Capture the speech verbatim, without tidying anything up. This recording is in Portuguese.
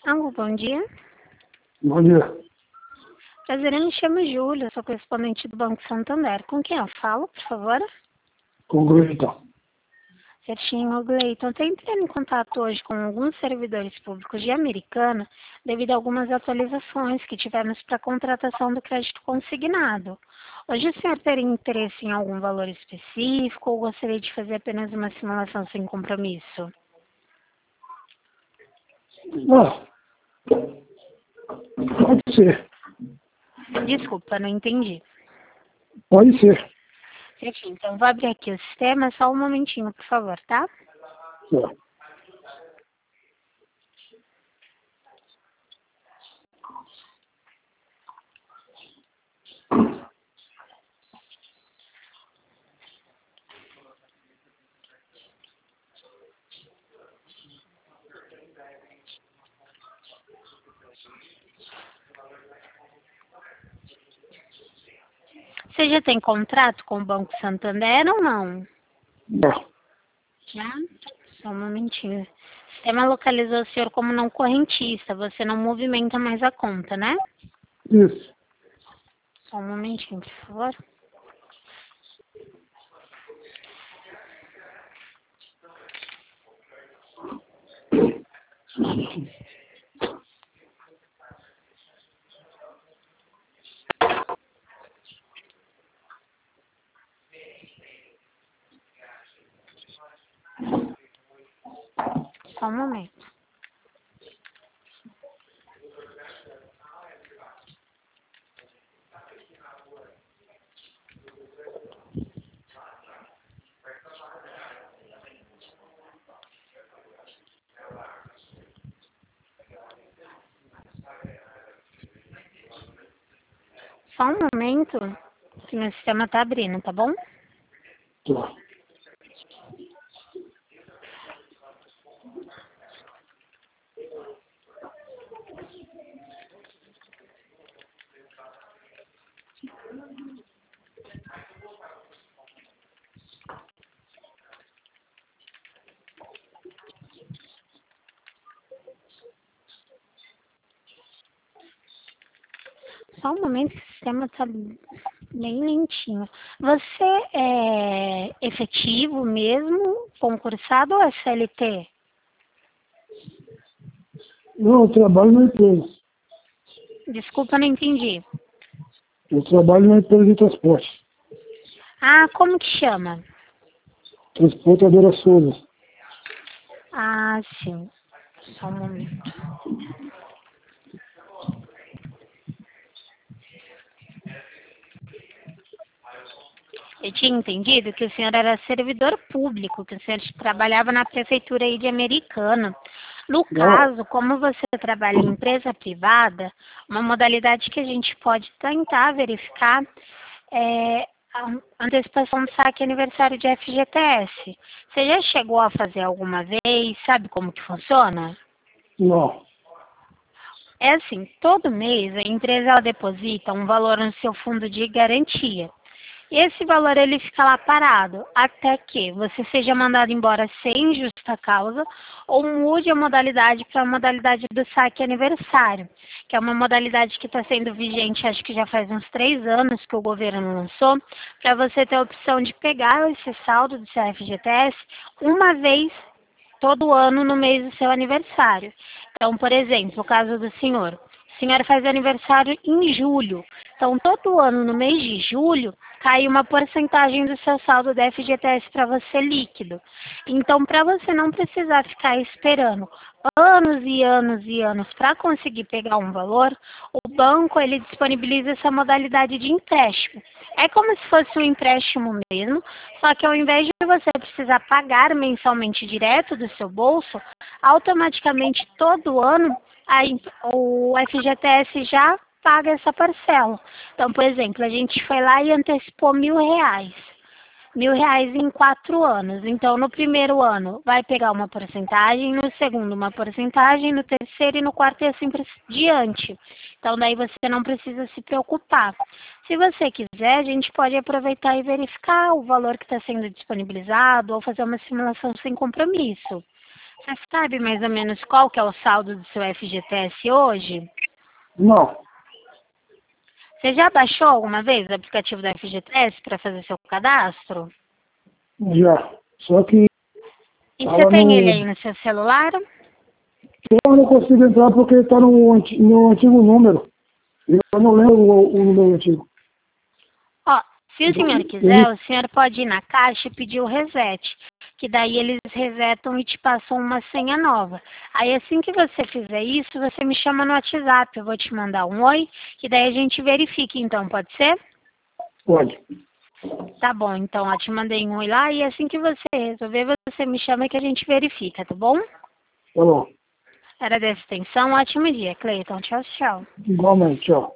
Alô, bom dia. Bom dia. Prazer, eu me chamo Júlia, sou correspondente do Banco Santander. Com quem eu falo, por favor? Com o Gleiton. Certinho, Gleiton. Estou entrando em contato hoje com alguns servidores públicos de Americana devido a algumas atualizações que tivemos para a contratação do crédito consignado. Hoje o senhor teria interesse em algum valor específico ou gostaria de fazer apenas uma simulação sem compromisso? Ah, pode ser. Desculpa, não entendi. Pode ser. Certinho, então vou abrir aqui o sistema, só um momentinho, por favor, tá? É. Você já tem contrato com o Banco Santander ou não? Não. Já? Só um momentinho. O sistema localizou o senhor como não correntista. Você não movimenta mais a conta, né? Isso. Só um momentinho, por favor. Só um momento. Só um momento que meu sistema tá abrindo, tá bom? Tá. Só um momento que o sistema tá bem lentinho. Você é efetivo mesmo, concursado ou é C L T? Não, eu trabalho na empresa. Desculpa, não entendi. Eu trabalho na empresa de transporte. Ah, como que chama? Transportadora Souza. Ah, sim. Só um momento. Eu tinha entendido que o senhor era servidor público, que o senhor trabalhava na prefeitura aí de Americana. No Não. caso, como você trabalha em empresa privada, uma modalidade que a gente pode tentar verificar é a antecipação do saque aniversário de F G T S. Você já chegou a fazer alguma vez? Sabe como que funciona? Não. É assim, todo mês a empresa ela deposita um valor no seu fundo de garantia. E esse valor ele fica lá parado até que você seja mandado embora sem justa causa ou mude a modalidade para a modalidade do saque aniversário, que é uma modalidade que está sendo vigente acho que já faz uns três anos que o governo lançou, para você ter a opção de pegar esse saldo do seu F G T S uma vez todo ano no mês do seu aniversário. Então, por exemplo, o caso do senhor. O senhor faz aniversário em julho. Então, todo ano, no mês de julho, cai uma porcentagem do seu saldo da F G T S para você líquido. Então, para você não precisar ficar esperando anos e anos e anos para conseguir pegar um valor, o banco ele disponibiliza essa modalidade de empréstimo. É como se fosse um empréstimo mesmo, só que ao invés de você precisar pagar mensalmente direto do seu bolso, automaticamente todo ano a, o F G T S já paga essa parcela. Então, por exemplo, a gente foi lá e antecipou mil reais. Mil reais em quatro anos. Então, no primeiro ano vai pegar uma porcentagem, no segundo uma porcentagem, no terceiro e no quarto e assim por diante. Então, daí você não precisa se preocupar. Se você quiser, a gente pode aproveitar e verificar o valor que está sendo disponibilizado ou fazer uma simulação sem compromisso. Você sabe mais ou menos qual que é o saldo do seu F G T S hoje? Não. Você já baixou alguma vez o aplicativo do F G T S para fazer seu cadastro? Já. Só que E tava você tem no... ele aí no seu celular? eu não consigo entrar porque está no, anti- no antigo número. Eu não lembro o, o número antigo. Ó, se o senhor Ele- quiser, o senhor pode ir na caixa e pedir o reset, que daí eles resetam e te passam uma senha nova. Aí assim que você fizer isso, você me chama no WhatsApp, eu vou te mandar um oi, que daí a gente verifica então, pode ser? Pode. Tá bom, então, ó, te mandei um oi lá e assim que você resolver, você me chama que a gente verifica, tá bom? Tá bom. Era dessa extensão, ótimo dia, Cleiton. Tchau, tchau. Igualmente, tchau.